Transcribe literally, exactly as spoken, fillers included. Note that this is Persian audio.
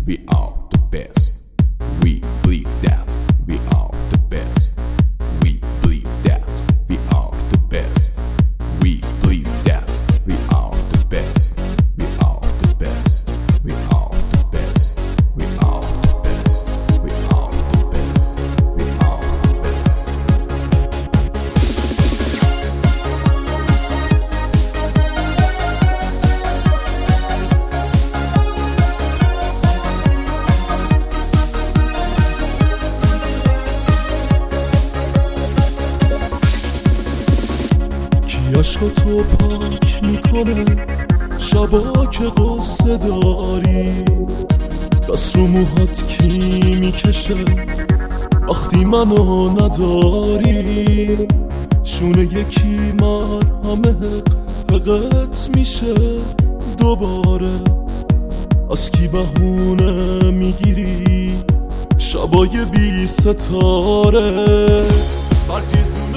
we are the best. We believe that we are the best. We believe that we are the best. We believe that we are the best. We are the best. We are the best. We are the best. We are the best. We are the best. عشقتو پاک میکنه شبا که قصه داری، دست رو موهات کی میکشه وقتی منو نداری، شونه یکی مرهمه حقت میشه دوباره، از کی بهونه میگیری شبای بی ستاره. برگیز